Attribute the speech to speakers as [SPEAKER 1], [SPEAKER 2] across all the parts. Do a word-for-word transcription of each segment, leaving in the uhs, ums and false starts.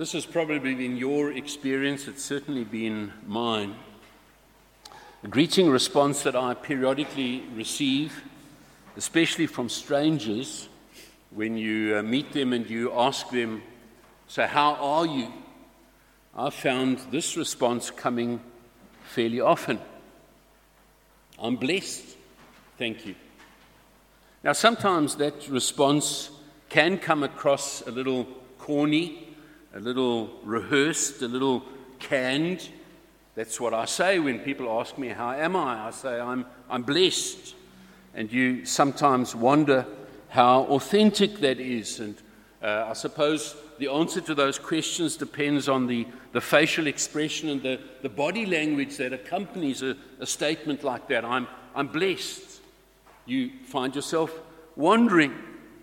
[SPEAKER 1] This has probably been your experience. It's certainly been mine. A greeting response that I periodically receive, especially from strangers, when you uh, meet them and you ask them, so how are you? I've found this response coming fairly often. I'm blessed, thank you. Now, sometimes that response can come across a little corny, a little rehearsed, a little canned. That's what I say when people ask me, how am I? I say, I'm, I'm blessed. And you sometimes wonder how authentic that is. And uh, I suppose the answer to those questions depends on the, the facial expression and the, the body language that accompanies a, a statement like that. I'm, I'm blessed. You find yourself wondering.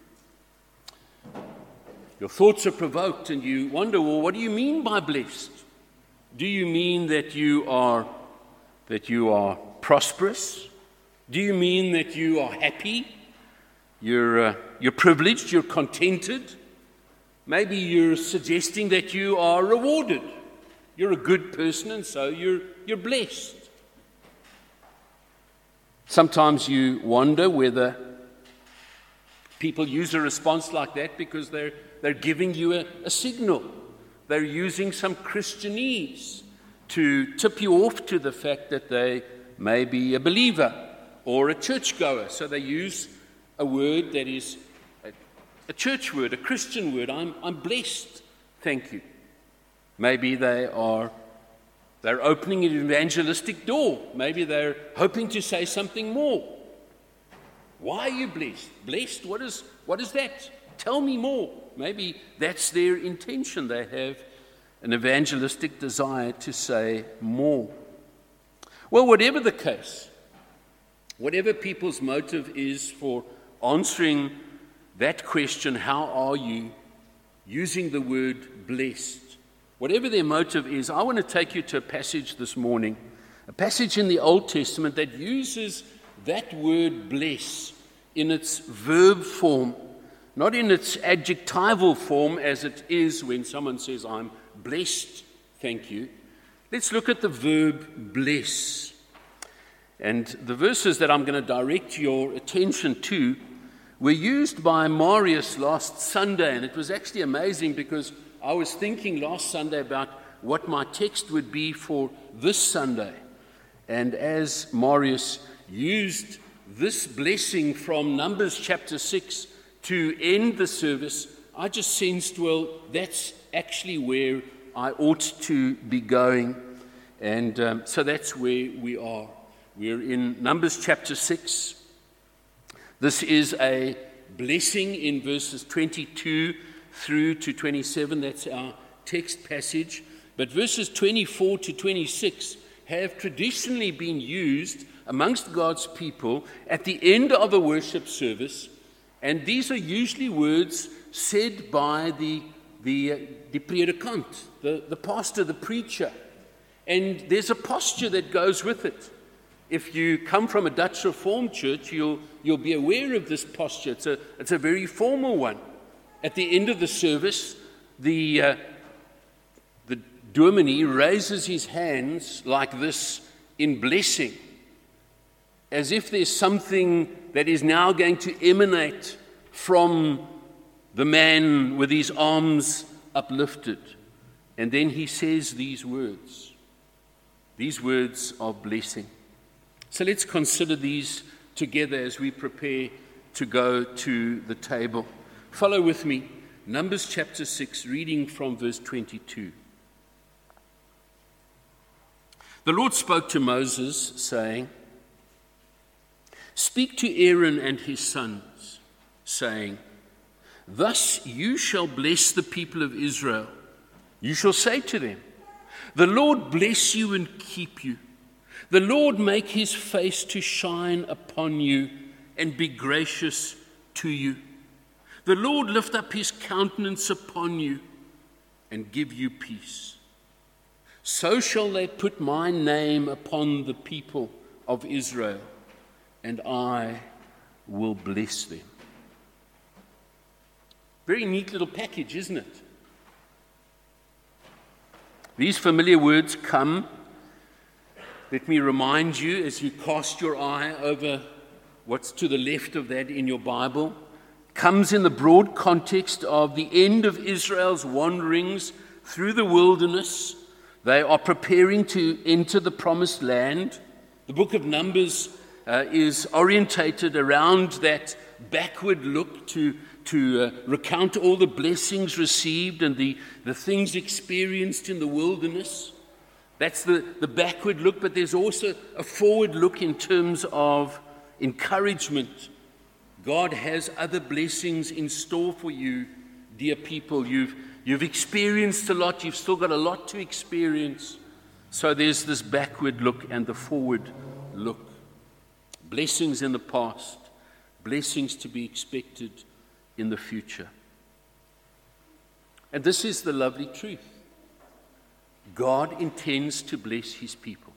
[SPEAKER 1] Your thoughts are provoked and you wonder, well, what do you mean by blessed? Do you mean that you are that you are prosperous? Do you mean that you are happy? You're uh, you're privileged, you're contented? Maybe you're suggesting that you are rewarded. You're a good person and so you're you're blessed. Sometimes you wonder whether people use a response like that because they're They're giving you a, a signal. They're using some Christianese to tip you off to the fact that they may be a believer or a churchgoer. So they use a word that is a, a church word, a Christian word. I'm, I'm blessed, thank you. Maybe they are they're opening an evangelistic door. Maybe they're hoping to say something more. Why are you blessed? Blessed? What is what is that? Tell me more. Maybe that's their intention. They have an evangelistic desire to say more. Well, whatever the case, whatever people's motive is for answering that question, how are you, using the word blessed, whatever their motive is, I want to take you to a passage this morning, a passage in the Old Testament that uses that word bless in its verb form, not in its adjectival form as it is when someone says, I'm blessed, thank you. Let's look at the verb bless. And the verses that I'm going to direct your attention to were used by Marius last Sunday. And it was actually amazing because I was thinking last Sunday about what my text would be for this Sunday. And as Marius used this blessing from Numbers chapter six to end the service, I just sensed, well, that's actually where I ought to be going. And um, so that's where we are. We're in Numbers chapter six. This is a blessing in verses twenty-two through to twenty-seven. That's our text passage. But verses twenty-four to twenty-six have traditionally been used amongst God's people at the end of a worship service. And these are usually words said by the, the, uh, the predikant, the, the pastor, the preacher. And there's a posture that goes with it. If you come from a Dutch Reformed church, you'll, you'll be aware of this posture. It's a, it's a very formal one. At the end of the service, the, uh, the dominee raises his hands like this in blessing, as if there's something that is now going to emanate from the man with his arms uplifted. And then he says these words, these words of blessing. So let's consider these together as we prepare to go to the table. Follow with me, Numbers chapter six, reading from verse twenty-two. The Lord spoke to Moses, saying, Speak to Aaron and his sons, saying, Thus you shall bless the people of Israel. You shall say to them, The Lord bless you and keep you. The Lord make his face to shine upon you and be gracious to you. The Lord lift up his countenance upon you and give you peace. So shall they put my name upon the people of Israel, and I will bless them. Very neat little package, isn't it? These familiar words come, let me remind you, as you cast your eye over what's to the left of that in your Bible, comes in the broad context of the end of Israel's wanderings through the wilderness. They are preparing to enter the promised land. The book of Numbers uh, is orientated around that backward look to, to uh, recount all the blessings received and the, the things experienced in the wilderness. That's the, the backward look, but there's also a forward look in terms of encouragement. God has other blessings in store for you, dear people. You've, you've experienced a lot. You've still got a lot to experience. So there's this backward look and the forward look. Blessings in the past, blessings to be expected in the future. And this is the lovely truth. God intends to bless his people.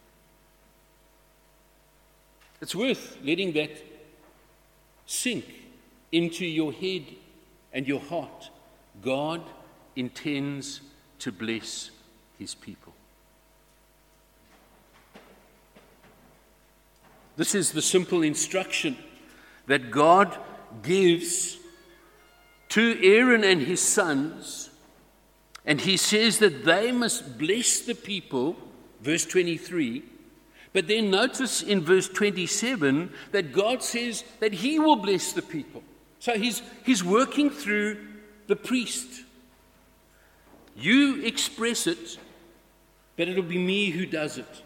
[SPEAKER 1] It's worth letting that sink into your head and your heart. God intends to bless his people. This is the simple instruction that God gives to Aaron and his sons, and he says that they must bless the people, verse twenty-three. But then notice in verse twenty-seven that God says that he will bless the people. So he's, he's working through the priest. You express it, but it'll be me who does it.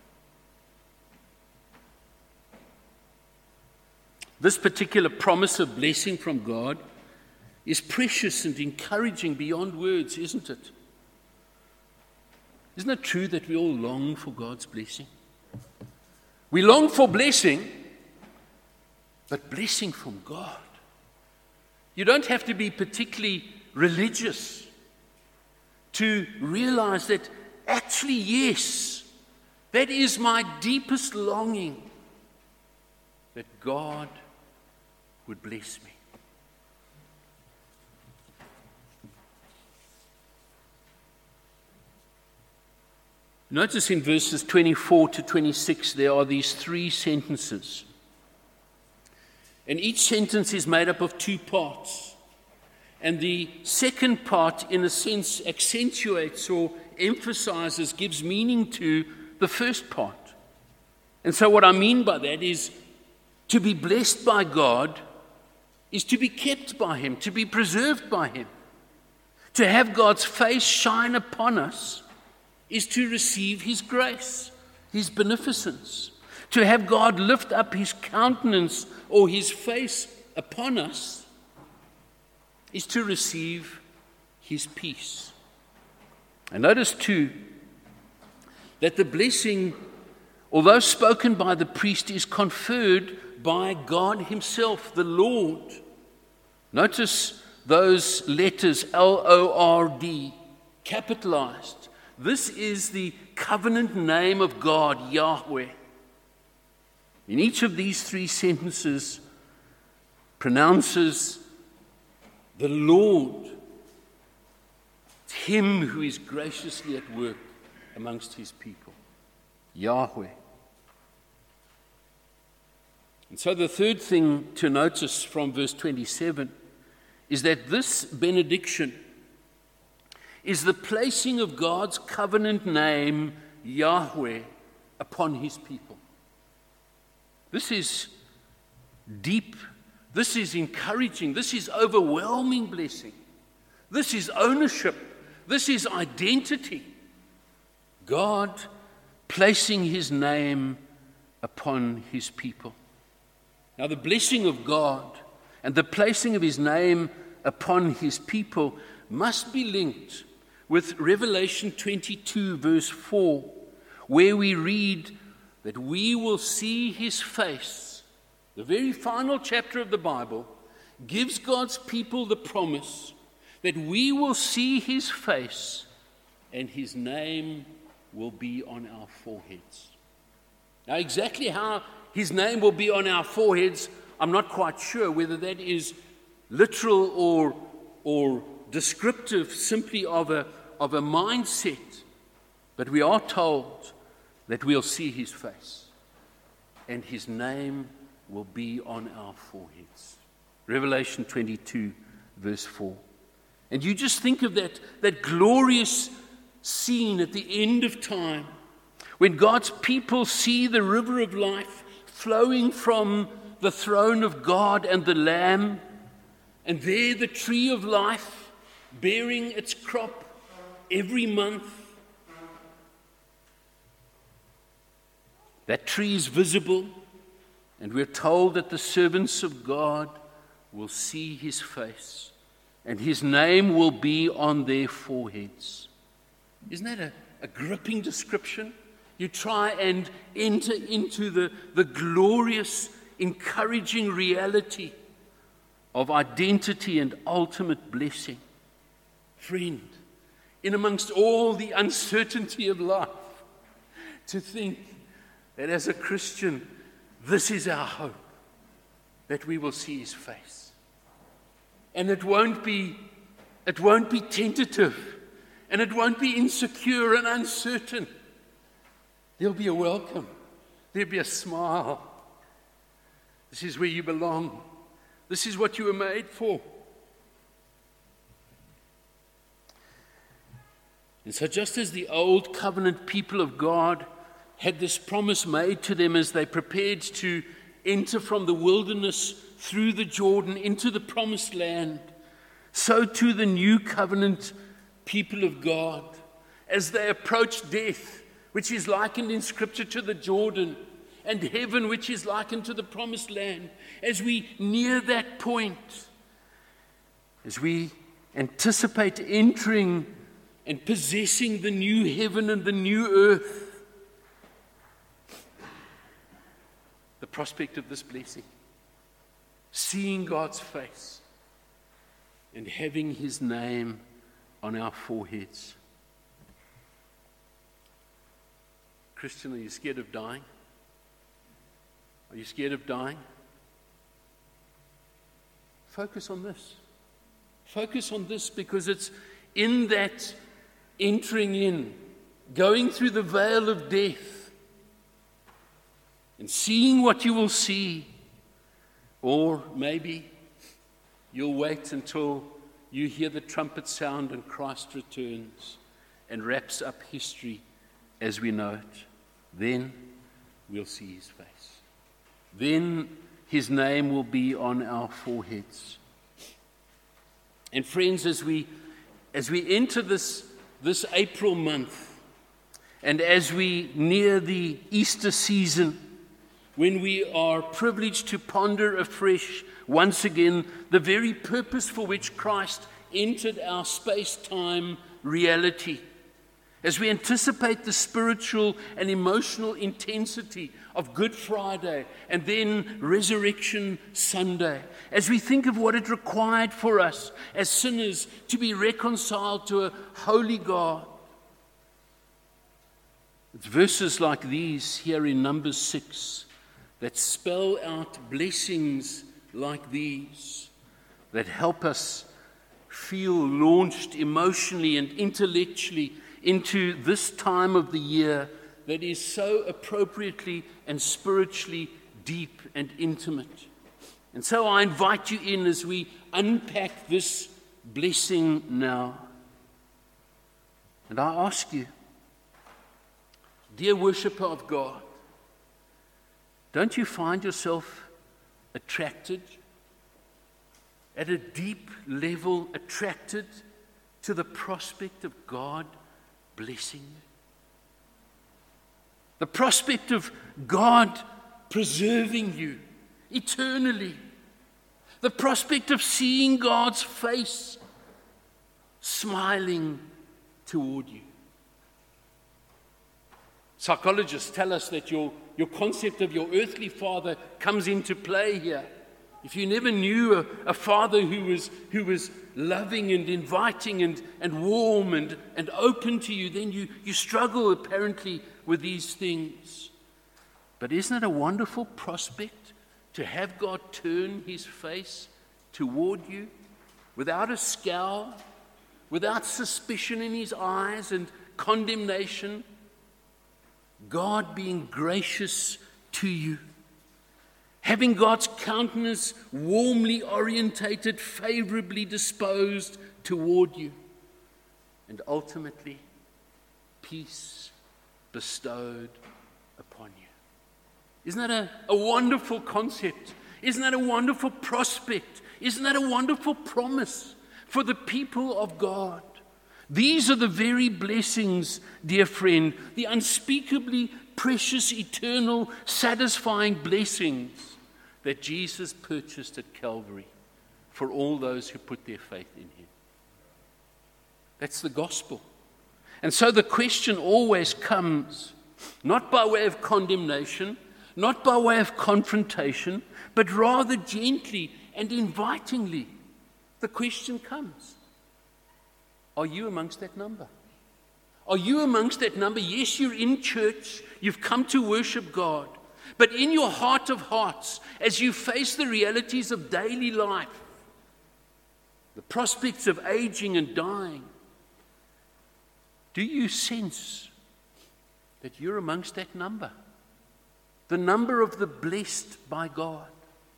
[SPEAKER 1] This particular promise of blessing from God is precious and encouraging beyond words, isn't it? Isn't it true that we all long for God's blessing? We long for blessing, but blessing from God. You don't have to be particularly religious to realize that actually, yes, that is my deepest longing, that God would bless me. Notice in verses twenty-four to twenty-six, there are these three sentences. And each sentence is made up of two parts. And the second part, in a sense, accentuates or emphasizes, gives meaning to the first part. And so what I mean by that is, to be blessed by God is to be kept by him, to be preserved by him. To have God's face shine upon us is to receive his grace, his beneficence. To have God lift up his countenance or his face upon us is to receive his peace. And notice too that the blessing, although spoken by the priest, is conferred by God himself, the Lord. Notice those letters L O R D, capitalized. This is the covenant name of God, Yahweh. In each of these three sentences pronounces the Lord. It's him who is graciously at work amongst his people, Yahweh. And so the third thing to notice from verse twenty-seven is that this benediction is the placing of God's covenant name, Yahweh, upon his people. This is deep. This is encouraging. This is overwhelming blessing. This is ownership. This is identity. God placing his name upon his people. Now, the blessing of God and the placing of his name upon his people must be linked with Revelation twenty-two, verse four, where we read that we will see his face. The very final chapter of the Bible gives God's people the promise that we will see his face and his name will be on our foreheads. Now, exactly how his name will be on our foreheads, I'm not quite sure whether that is literal or, or descriptive simply of a, of a mindset But we are told that we'll see his face, and his name will be on our foreheads. Revelation twenty-two, verse four. And you just think of that, that glorious scene at the end of time, when God's people see the river of life flowing from the throne of God and the Lamb, and there the tree of life bearing its crop every month. That tree is visible, and we're told that the servants of God will see his face, and his name will be on their foreheads. Isn't that a, a gripping description? You try and enter into the, the glorious, encouraging reality of identity and ultimate blessing. Friend, in amongst all the uncertainty of life, to think that as a Christian, this is our hope, that we will see his face. And it won't be, it won't be tentative, and it won't be insecure and uncertain. There'll be a welcome. There'll be a smile. This is where you belong. This is what you were made for. And so just as the old covenant people of God had this promise made to them as they prepared to enter from the wilderness through the Jordan into the promised land, so too the new covenant people of God, as they approach death, which is likened in Scripture to the Jordan, and heaven, which is likened to the promised land, as we near that point, as we anticipate entering and possessing the new heaven and the new earth, the prospect of this blessing, seeing God's face and having his name on our foreheads. Christian, are you scared of dying? Are you scared of dying? Focus on this. Focus on this, because it's in that entering in, going through the veil of death, and seeing what you will see. Or maybe you'll wait until you hear the trumpet sound and Christ returns and wraps up history as we know it. Then we'll see his face. Then his name will be on our foreheads. And friends, as we as we enter this, this April month, and as we near the Easter season, when we are privileged to ponder afresh once again the very purpose for which Christ entered our space-time reality, as we anticipate the spiritual and emotional intensity of Good Friday and then Resurrection Sunday, as we think of what it required for us as sinners to be reconciled to a holy God, it's verses like these here in Numbers six that spell out blessings like these, that help us feel launched emotionally and intellectually into this time of the year that is so appropriately and spiritually deep and intimate. And so I invite you in as we unpack this blessing now. And I ask you, dear worshipper of God, don't you find yourself attracted, at a deep level attracted to the prospect of God blessing you? The prospect of God preserving you eternally. The prospect of seeing God's face smiling toward you. Psychologists tell us that your, your concept of your earthly father comes into play here. If you never knew a, a father who was, who was loving and inviting and, and warm and, and open to you, then you, you struggle apparently with these things. But isn't it a wonderful prospect to have God turn his face toward you without a scowl, without suspicion in his eyes, and condemnation, God being gracious to you, having God's countenance warmly orientated, favorably disposed toward you, and ultimately peace bestowed upon you. Isn't that a, a wonderful concept? Isn't that a wonderful prospect? Isn't that a wonderful promise for the people of God? These are the very blessings, dear friend, the unspeakably precious, eternal, satisfying blessings that Jesus purchased at Calvary for all those who put their faith in him. That's the gospel. And so the question always comes, not by way of condemnation, not by way of confrontation, but rather gently and invitingly. The question comes, are you amongst that number? Are you amongst that number? Yes, you're in church, you've come to worship God, but in your heart of hearts, as you face the realities of daily life, the prospects of aging and dying, do you sense that you're amongst that number? The number of the blessed by God.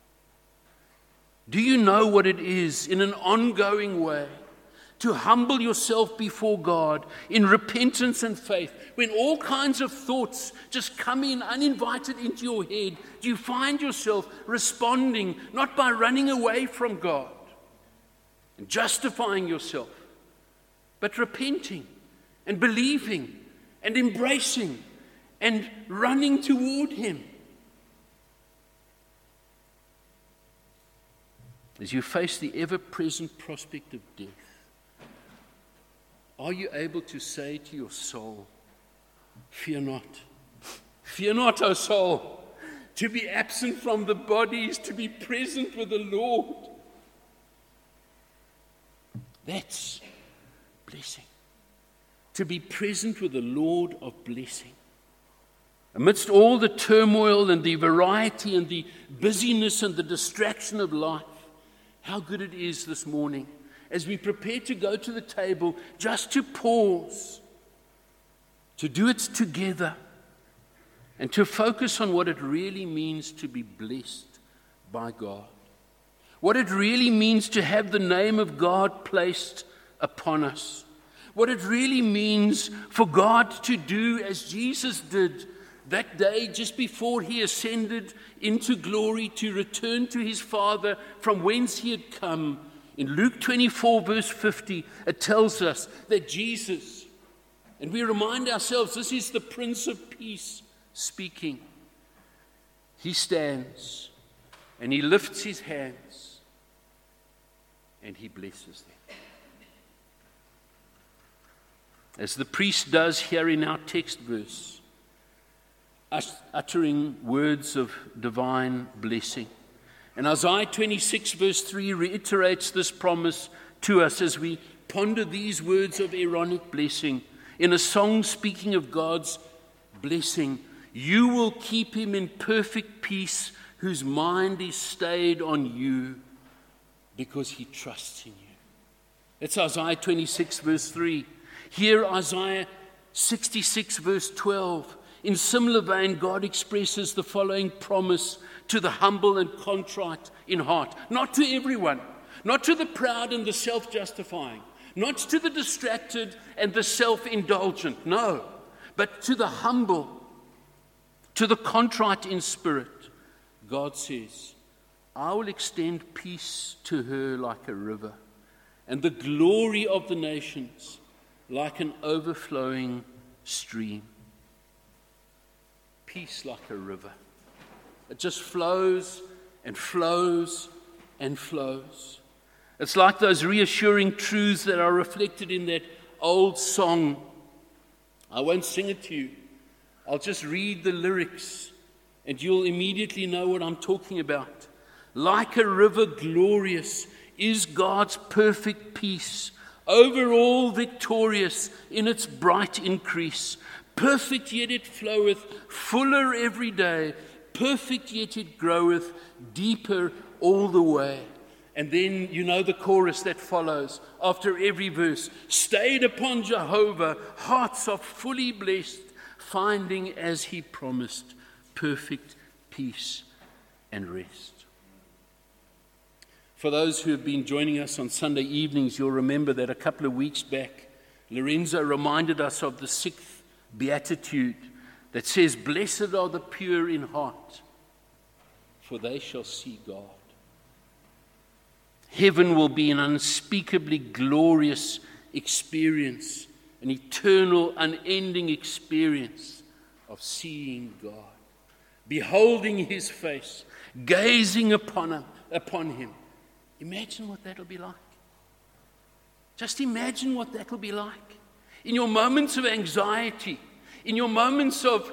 [SPEAKER 1] Do you know what it is in an ongoing way to humble yourself before God in repentance and faith when all kinds of thoughts just come in uninvited into your head? Do you find yourself responding not by running away from God and justifying yourself, but repenting and believing and embracing and running toward him? As you face the ever-present prospect of death, are you able to say to your soul, fear not, fear not, O soul, to be absent from the body is to be present with the Lord. That's blessing. To be present with the Lord of blessing. Amidst all the turmoil and the variety and the busyness and the distraction of life, how good it is this morning as we prepare to go to the table just to pause, to do it together, and to focus on what it really means to be blessed by God. What it really means to have the name of God placed upon us. What it really means for God to do as Jesus did that day just before he ascended into glory to return to his Father from whence he had come. In Luke twenty-four, verse fifty, it tells us that Jesus, and we remind ourselves, this is the Prince of Peace speaking. He stands and he lifts his hands and he blesses them. As the priest does here in our text verse, uttering words of divine blessing. And Isaiah twenty-six verse three reiterates this promise to us as we ponder these words of Aaronic blessing in a song speaking of God's blessing. You will keep him in perfect peace whose mind is stayed on you because he trusts in you. That's Isaiah twenty-six verse three. Here Isaiah sixty-six verse twelve. In similar vein, God expresses the following promise to the humble and contrite in heart. Not to everyone, not to the proud and the self-justifying, not to the distracted and the self-indulgent, no, but to the humble, to the contrite in spirit. God says, I will extend peace to her like a river, and the glory of the nations like an overflowing stream. Peace like a river. It just flows and flows and flows. It's like those reassuring truths that are reflected in that old song. I won't sing it to you. I'll just read the lyrics and you'll immediately know what I'm talking about. Like a river glorious is God's perfect peace, over all victorious in its bright increase. Perfect yet it floweth, fuller every day. Perfect yet it groweth, deeper all the way. And then you know the chorus that follows after every verse. Stayed upon Jehovah, hearts are fully blessed, finding as he promised perfect peace and rest. For those who have been joining us on Sunday evenings, you'll remember that a couple of weeks back, Lorenzo reminded us of the sixth beatitude that says, "Blessed are the pure in heart, for they shall see God." Heaven will be an unspeakably glorious experience, an eternal, unending experience of seeing God, beholding his face, gazing upon him, upon him. Imagine what that'll be like. Just imagine what that'll be like. In your moments of anxiety, in your moments of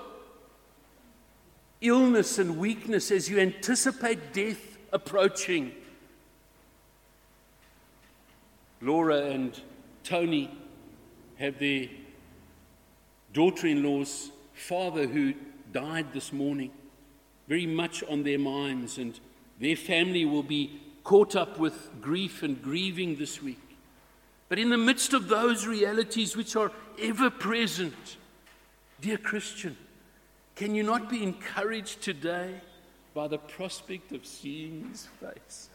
[SPEAKER 1] illness and weakness, as you anticipate death approaching. Laura and Tony have their daughter-in-law's father who died this morning, very much on their minds, and their family will be caught up with grief and grieving this week. But in the midst of those realities which are ever present, dear Christian, can you not be encouraged today by the prospect of seeing his face?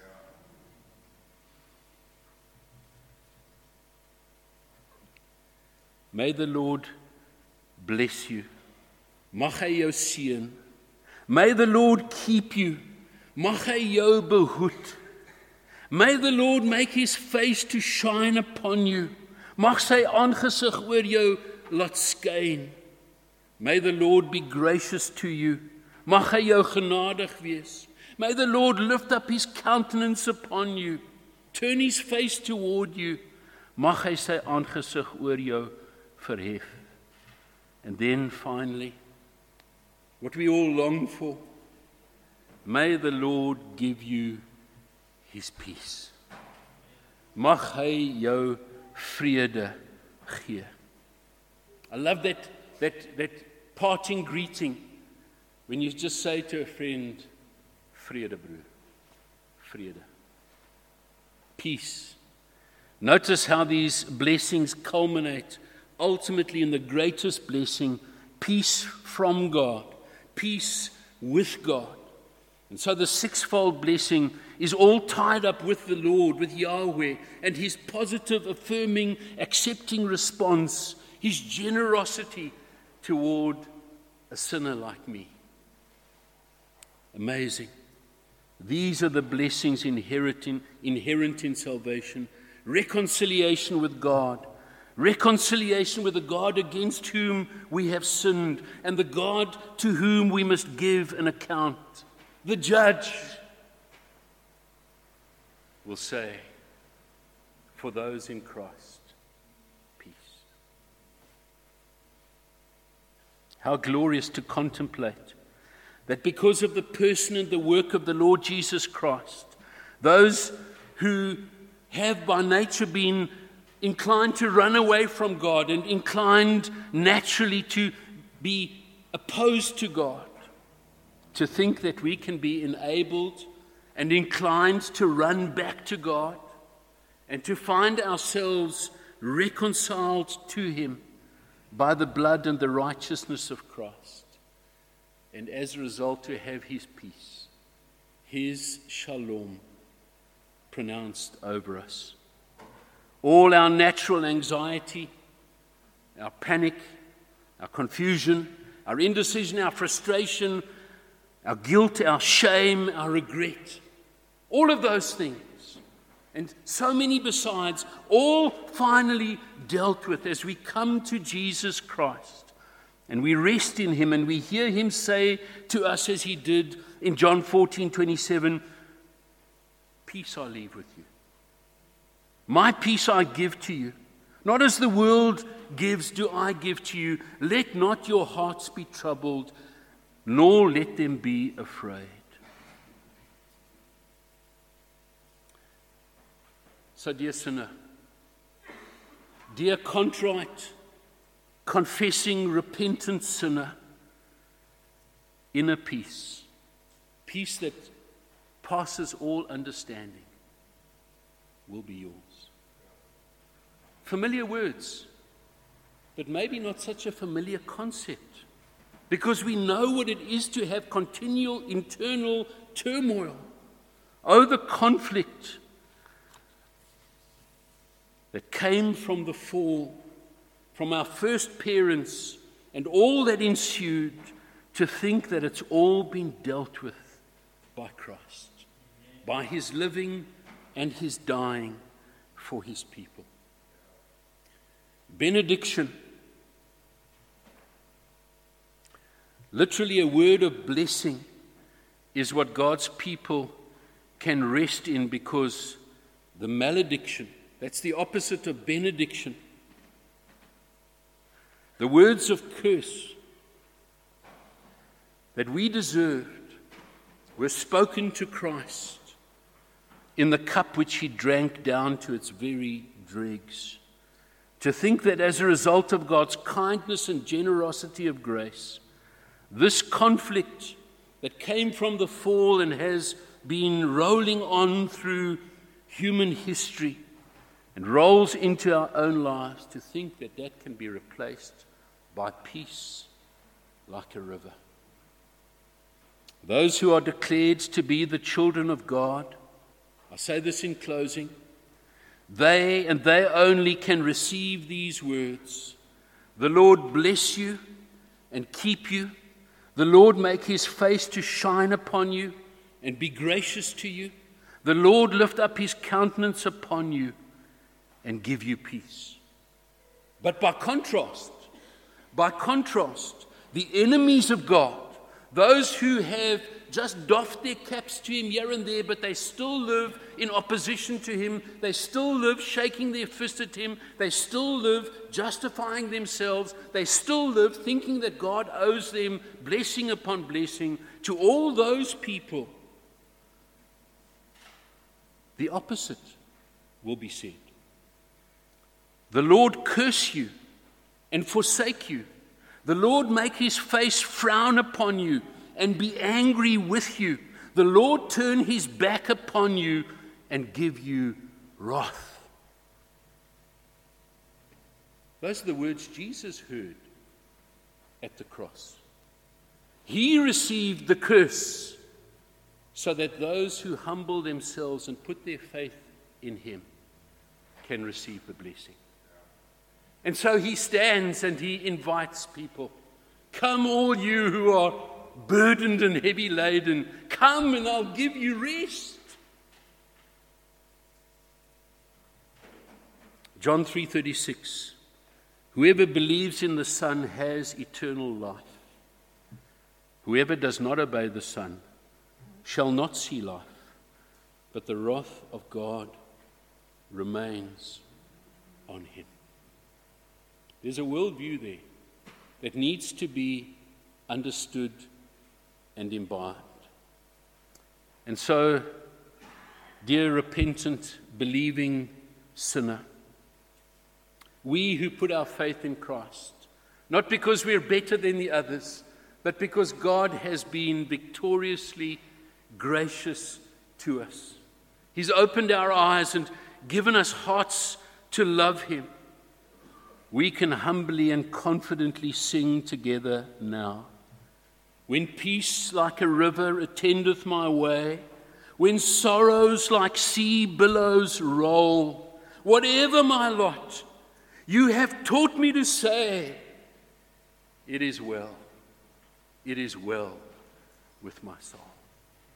[SPEAKER 1] May the Lord bless you. Mag hy jou seën. May the Lord keep you. Mag hy jou behoed. May the Lord make his face to shine upon you. Mag sy aangesig oor jou laat skyn. May the Lord be gracious to you. Mag hy jou genadig wees. May the Lord lift up his countenance upon you. Turn his face toward you. Mag hy sy aangesig oor jou verhef. And then finally, what we all long for, may the Lord give you his peace. Mag hy jou vrede gee. I love that, that, that parting greeting when you just say to a friend, vrede broer, vrede, peace. Notice how these blessings culminate ultimately in the greatest blessing, peace from God, peace with God. And so the sixfold blessing is all tied up with the Lord, with Yahweh, and his positive, affirming, accepting response, his generosity toward a sinner like me. Amazing. These are the blessings inherent in, inherent in salvation. Reconciliation with God. Reconciliation with the God against whom we have sinned, and the God to whom we must give an account. The judge will say, for those in Christ, peace. How glorious to contemplate that because of the person and the work of the Lord Jesus Christ, those who have by nature been inclined to run away from God and inclined naturally to be opposed to God, to think that we can be enabled and inclined to run back to God and to find ourselves reconciled to him by the blood and the righteousness of Christ, and as a result to have his peace, his shalom pronounced over us. All our natural anxiety, our panic, our confusion, our indecision, our frustration, our guilt, our shame, our regret, all of those things, and so many besides, all finally dealt with as we come to Jesus Christ and we rest in him and we hear him say to us as he did in John fourteen twenty-seven, peace I leave with you. My peace I give to you. Not as the world gives do I give to you. Let not your hearts be troubled, nor let them be afraid. So, dear sinner, dear contrite, confessing, repentant sinner, inner peace, peace that passes all understanding, will be yours. Familiar words, but maybe not such a familiar concept, because we know what it is to have continual internal turmoil. Oh, the conflict that came from the fall, from our first parents, and all that ensued, to think that it's all been dealt with by Christ, by his living and his dying for his people. Benediction, literally a word of blessing, is what God's people can rest in, because the malediction, that's the opposite of benediction. The words of curse that we deserved were spoken to Christ in the cup which he drank down to its very dregs. To think that as a result of God's kindness and generosity of grace, this conflict that came from the fall and has been rolling on through human history and rolls into our own lives, to think that that can be replaced by peace like a river. Those who are declared to be the children of God, I say this in closing, they and they only can receive these words. The Lord bless you and keep you. The Lord make his face to shine upon you and be gracious to you. The Lord lift up his countenance upon you and give you peace. But by contrast, by contrast, the enemies of God, those who have just doffed their caps to him here and there, but they still live in opposition to him, they still live shaking their fist at him, they still live justifying themselves, they still live thinking that God owes them blessing upon blessing. To all those people, the opposite will be said. The Lord curse you and forsake you. The Lord make his face frown upon you and be angry with you. The Lord turn his back upon you and give you wrath. Those are the words Jesus heard at the cross. He received the curse so that those who humble themselves and put their faith in him can receive the blessing. And so he stands and he invites people. Come, all you who are burdened and heavy laden, come and I'll give you rest. John three thirty-six. Whoever believes in the Son has eternal life. Whoever does not obey the Son shall not see life, but the wrath of God remains on him. There's a worldview there that needs to be understood and imbibed. And so, dear repentant, believing sinner, we who put our faith in Christ, not because we're better than the others, but because God has been victoriously gracious to us. He's opened our eyes and given us hearts to love him. We can humbly and confidently sing together now. When peace like a river attendeth my way, when sorrows like sea billows roll, whatever my lot, you have taught me to say, it is well, it is well with my soul.